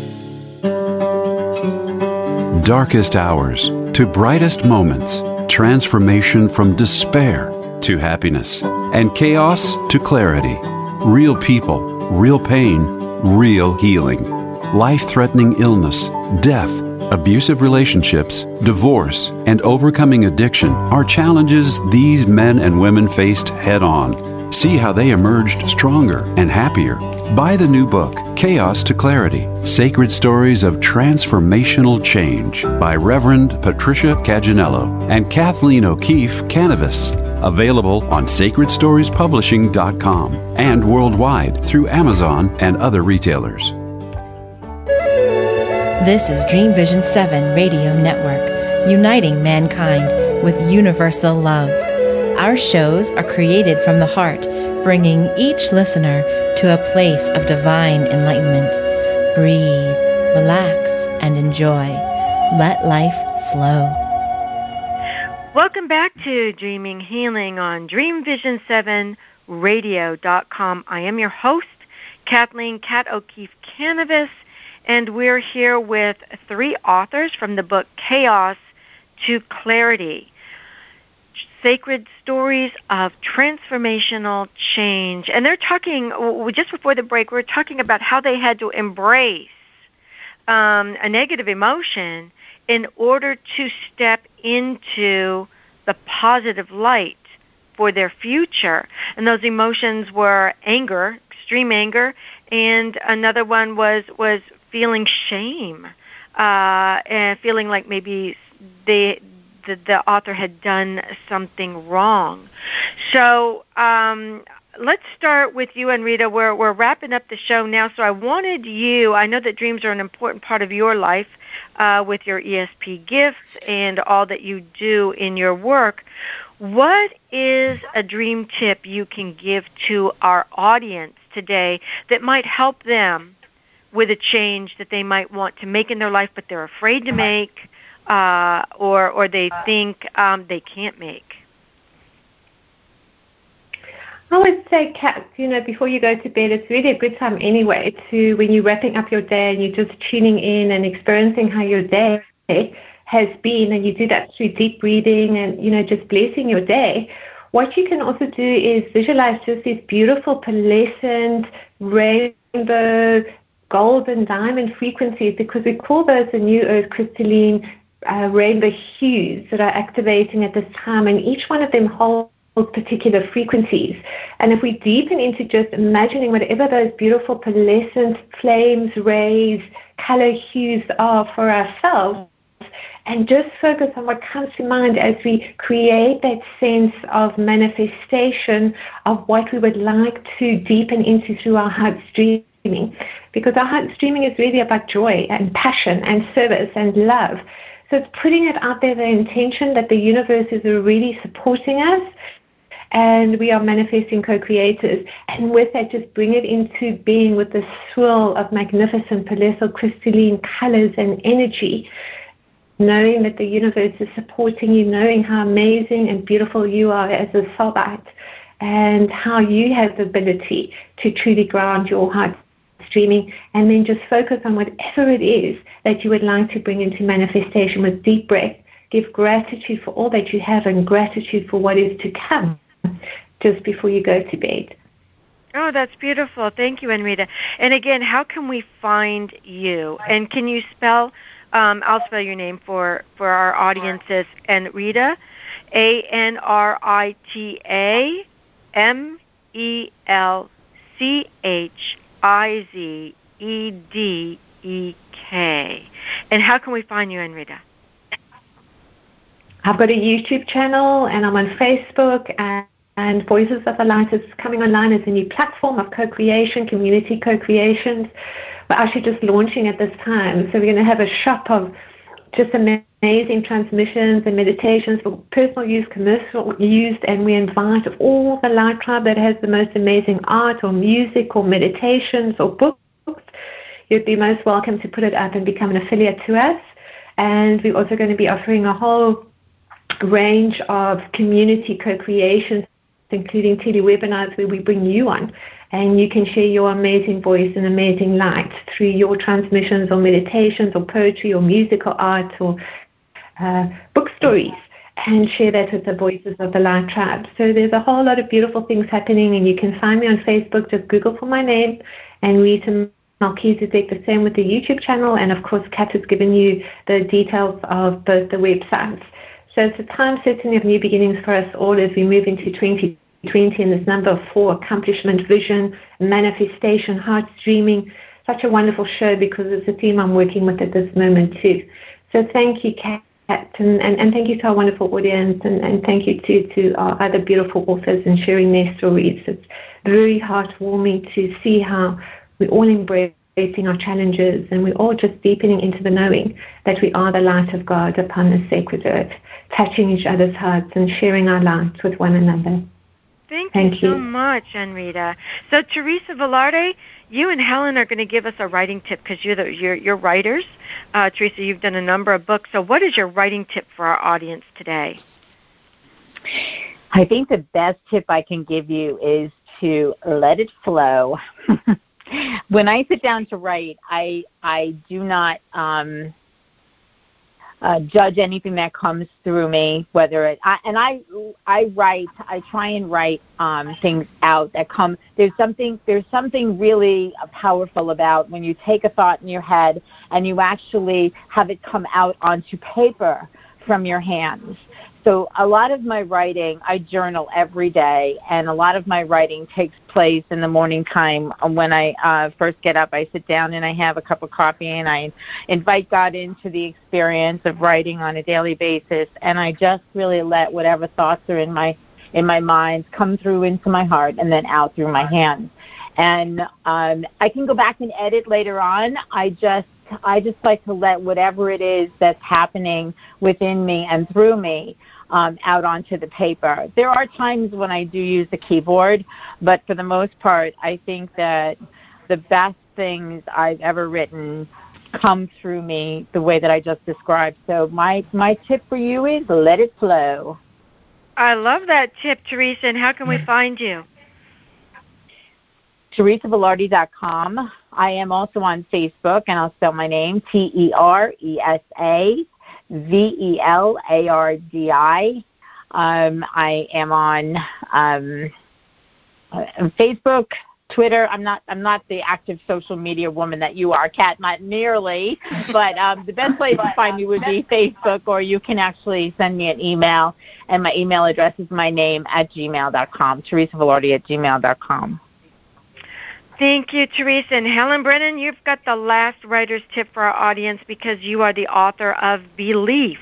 K: Darkest hours to brightest moments, transformation from despair to happiness, and chaos to clarity. Real people, real pain, real healing. Life-threatening illness, death, abusive relationships, divorce, and overcoming addiction are challenges these men and women faced head-on. See how they emerged stronger and happier. Buy the new book, Chaos to Clarity, Sacred Stories of Transformational Change by Reverend Patricia Caginello and Kathleen O'Keefe Canavas. Available on sacred stories publishing dot com and worldwide through Amazon and other retailers.
J: This is Dream Vision seven Radio Network, uniting mankind with universal love. Our shows are created from the heart, bringing each listener to a place of divine enlightenment. Breathe, relax, and enjoy. Let life flow.
B: Welcome back to Dreaming Healing on dream vision seven radio dot com. I am your host, Kathleen Kat O'Keefe Canavas, and we're here with three authors from the book Chaos to Clarity, Sacred Stories of Transformational Change. And they're talking, just before the break, we were talking about how they had to embrace um, a negative emotion in order to step into the positive light for their future. And those emotions were anger, extreme anger, and another one was was feeling shame, uh, and feeling like maybe they, the, the author had done something wrong. So um, let's start with you, Anrita. We're, we're wrapping up the show now, so I wanted you, I know that dreams are an important part of your life uh, with your E S P gifts and all that you do in your work. What is a dream tip you can give to our audience today that might help them with a change that they might want to make in their life but they're afraid to make uh, or, or they think um, they can't make?
C: I would say, Kat, you know, before you go to bed, it's really a good time anyway to, when you're wrapping up your day and you're just tuning in and experiencing how your day has been, and you do that through deep breathing and, you know, just blessing your day. What you can also do is visualize just these beautiful pearlescent, rainbow, golden, diamond frequencies, because we call those the new earth crystalline uh, rainbow hues that are activating at this time, and each one of them holds particular frequencies. And if we deepen into just imagining whatever those beautiful pearlescent flames, rays, color hues are for ourselves, and just focus on what comes to mind as we create that sense of manifestation of what we would like to deepen into through our heart streaming. Because our heart streaming is really about joy and passion and service and love. So it's putting it out there, the intention that the universe is really supporting us, and we are manifesting co-creators. And with that, just bring it into being with the swirl of magnificent pearlescent crystalline colors and energy, knowing that the universe is supporting you, knowing how amazing and beautiful you are as a soulmate, and how you have the ability to truly ground your heart streaming, and then just focus on whatever it is that you would like to bring into manifestation with deep breath. Give gratitude for all that you have and gratitude for what is to come just before you go to bed.
B: Oh, that's beautiful. Thank you, Anrita. And again, how can we find you? And can you spell, um, I'll spell your name for, for our audiences, Anrita, A N R I T A M E L C H I Z E D E K. And how can we find you, Anrita?
C: I've got a YouTube channel, and I'm on Facebook, and, and Voices of the Light is coming online as a new platform of co-creation, community co-creations. We're actually just launching at this time. So we're going to have a shop of just amazing transmissions and meditations for personal use, commercial use, and we invite all the Light Tribe that has the most amazing art or music or meditations or books. You'd be most welcome to put it up and become an affiliate to us. And we're also going to be offering a whole range of community co-creations, including telewebinars where we bring you on and you can share your amazing voice and amazing light through your transmissions or meditations or poetry or musical art or uh, book stories, and share that with the Voices of the Light Tribe. So there's a whole lot of beautiful things happening, and you can find me on Facebook. Just Google for my name and Rita Melchizedek, the same with the YouTube channel, and of course Kat has given you the details of both the websites. So it's a time certainly of new beginnings for us all as we move into twenty twenty, and this number four, accomplishment, vision, manifestation, heart streaming. Such a wonderful show because it's a theme I'm working with at this moment too. So thank you, Kat, and, and, and thank you to our wonderful audience, and, and thank you too to our other beautiful authors and sharing their stories. It's very heartwarming to see how we all embrace facing our challenges, and we're all just deepening into the knowing that we are the light of God upon this sacred earth, touching each other's hearts and sharing our light with one another.
B: Thank,
C: Thank
B: you
C: you
B: so much, Anrita. So, Teresa Velarde, you and Helen are going to give us a writing tip because you're, the, you're, you're writers. Uh, Teresa, you've done a number of books. So what is your writing tip for our audience today?
D: I think the best tip I can give you is to let it flow. When I sit down to write, I I do not um, uh, judge anything that comes through me. Whether it I, and I I write, I try and write um, things out that come. There's something there's something really powerful about when you take a thought in your head and you actually have it come out onto paper from your hands. So a lot of my writing, I journal every day, and a lot of my writing takes place in the morning time. When I uh, first get up, I sit down and I have a cup of coffee, and I invite God into the experience of writing on a daily basis, and I just really let whatever thoughts are in my in my mind, come through into my heart, and then out through my hands. And um, I can go back and edit later on. I just I just like to let whatever it is that's happening within me and through me um, out onto the paper. There are times when I do use the keyboard, but for the most part, I think that the best things I've ever written come through me the way that I just described. So my, my tip for you is let it flow.
B: I love that tip, Teresa. And how can we find you?
D: Teresa Velarde dot com. I am also on Facebook, and I'll spell my name, T E R E S A V E L A R D I. Um, I am on um, Facebook, Twitter. I'm not I'm not the active social media woman that you are, Kat, not nearly. But um, the best place to find me would be Facebook, or you can actually send me an email, and my email address is my name at gmail dot com, Teresa Velarde at gmail dot com.
B: Thank you, Teresa. And Helen Brennan, you've got the last writer's tip for our audience because you are the author of Belief.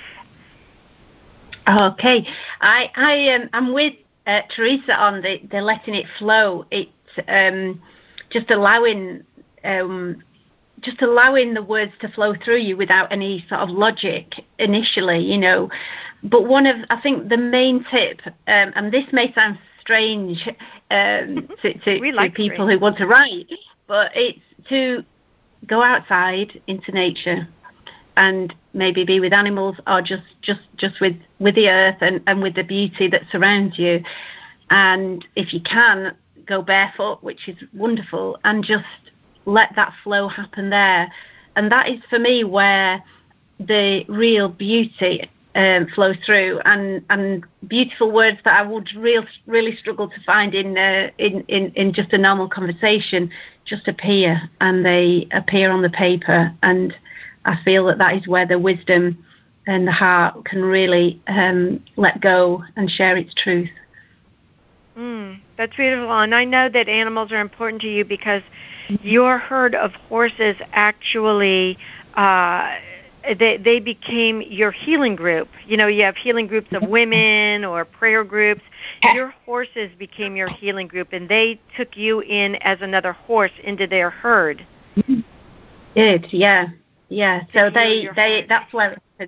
E: Okay. I, I am I'm with uh, Teresa on the, the letting it flow. It's um, just allowing um, just allowing the words to flow through you without any sort of logic initially, you know. But one of, I think the main tip, um, and this may sound strange um, to, to, to
B: like
E: people
B: strange.
E: who want to write, but it's to go outside into nature and maybe be with animals, or just, just, just with, with the earth and, and with the beauty that surrounds you. And if you can, go barefoot, which is wonderful, and just let that flow happen there. And that is, for me, where the real beauty Um, flow through, and, and beautiful words that I would real, really struggle to find in, uh, in, in, in just a normal conversation just appear, and they appear on the paper. And I feel that that is where the wisdom and the heart can really um, let go and share its truth.
B: Mm, that's beautiful. And I know that animals are important to you because your herd of horses actually uh, They, they became your healing group. You know, you have healing groups of women or prayer groups. Your horses became your healing group, and they took you in as another horse into their herd.
E: Good, yeah, yeah. So they, they, that's where it's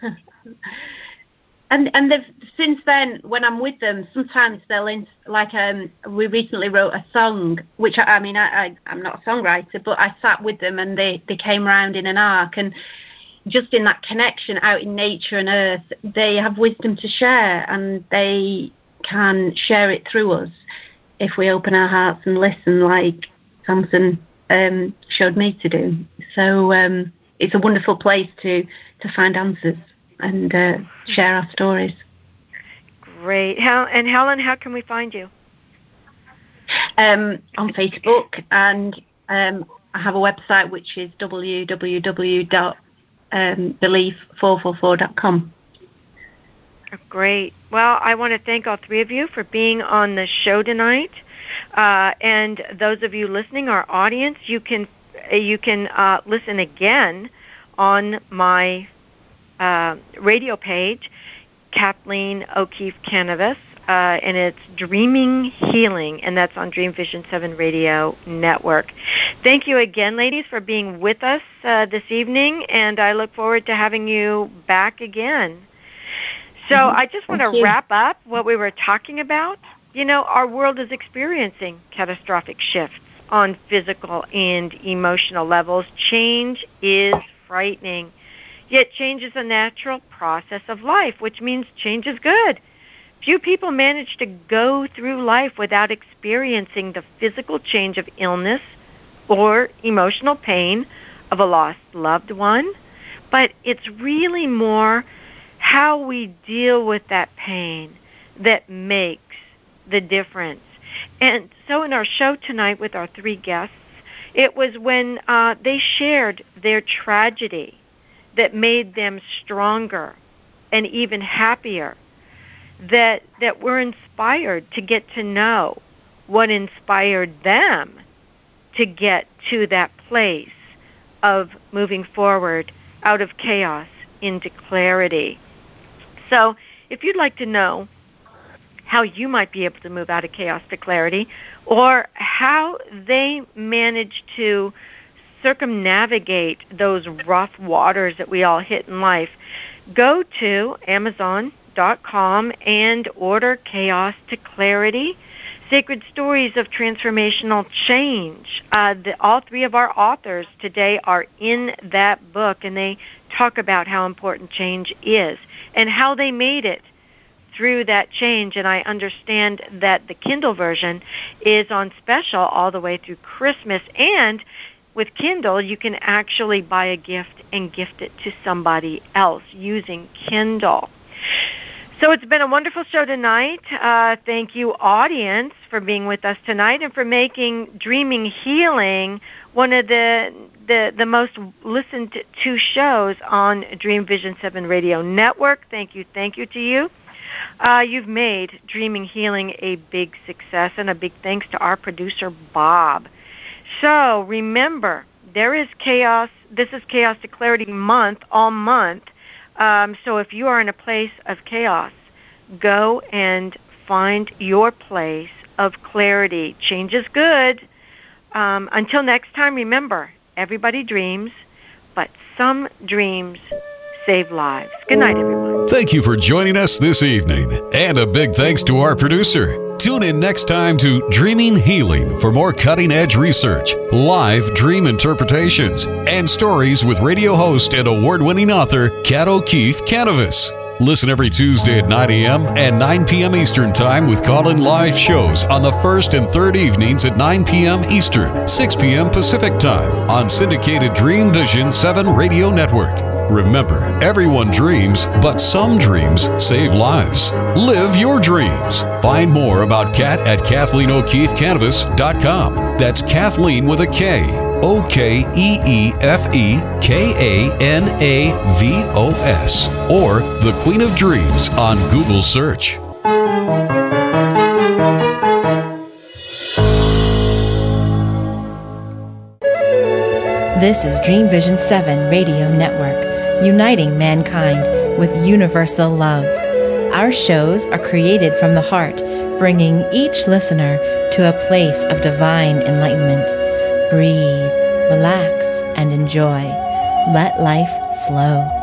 E: and and they've, since then, when I'm with them, sometimes they'll in, like um we recently wrote a song, which I, I mean I, I I'm not a songwriter, but I sat with them and they they came round in an arc, and just in that connection out in nature and earth, they have wisdom to share, and they can share it through us if we open our hearts and listen, like Samson um, showed me to do. So um, it's a wonderful place to, to find answers and uh, share our stories.
B: Great. How, and Helen, how can we find you?
E: Um, on Facebook, and um, I have a website which is w w w dot belief four four four dot com.
B: Great. Well, I want to thank all three of you for being on the show tonight. Uh, and those of you listening, our audience, you can you can uh, listen again on my uh, radio page, Kathleen O'Keefe Kanavos, uh, and it's Dreaming Healing, and that's on Dream Vision seven Radio Network. Thank you again, ladies, for being with us uh, this evening, and I look forward to having you back again. So mm-hmm. I just want Thank to you. wrap up what we were talking about. You know, our world is experiencing catastrophic shifts on physical and emotional levels. Change is frightening, yet change is a natural process of life, which means change is good. Few people manage to go through life without experiencing the physical change of illness or emotional pain of a lost loved one, but it's really more how we deal with that pain that makes the difference. And so in our show tonight with our three guests, it was when uh, they shared their tragedy that made them stronger and even happier, that that we're inspired to get to know what inspired them to get to that place of moving forward out of chaos into clarity. So if you'd like to know how you might be able to move out of chaos to clarity, or how they manage to circumnavigate those rough waters that we all hit in life, go to Amazon dot com and order Chaos to Clarity, Sacred Stories of Transformational Change. Uh, the, all three of our authors today are in that book, and they talk about how important change is and how they made it through that change. And I understand that the Kindle version is on special all the way through Christmas, and with Kindle, you can actually buy a gift and gift it to somebody else using Kindle. So it's been a wonderful show tonight. Uh, thank you, audience, for being with us tonight and for making Dreaming Healing one of the the, the most listened to shows on Dream Vision seven Radio Network. Thank you, thank you to you. Uh, you've made Dreaming Healing a big success, and a big thanks to our producer, Bob. So remember, there is chaos. This is Chaos to Clarity Month, all month. Um, so if you are in a place of chaos, go and find your place of clarity. Change is good. Um, until next time, remember, everybody dreams, but some dreams save lives. Good night, everyone.
H: Thank you for joining us this evening. And a big thanks to our producer. Tune in next time to Dreaming Healing for more cutting-edge research, live dream interpretations, and stories with radio host and award-winning author Kat O'Keefe Kanavos. Listen every Tuesday at nine a.m. and nine p.m. Eastern Time with call-in live shows on the first and third evenings at nine p.m. Eastern, six p.m. Pacific Time on syndicated Dream Vision seven Radio Network. Remember, everyone dreams, but some dreams save lives. Live your dreams. Find more about Kat at Kathleen O'Keefe Kanavos dot com. That's Kathleen with a K. O K E E F E K A N A V O S. Or The Queen of Dreams on Google search.
J: This is Dream Vision seven Radio Network, uniting mankind with universal love. Our shows are created from the heart, bringing each listener to a place of divine enlightenment. Breathe, relax, and enjoy. Let life flow.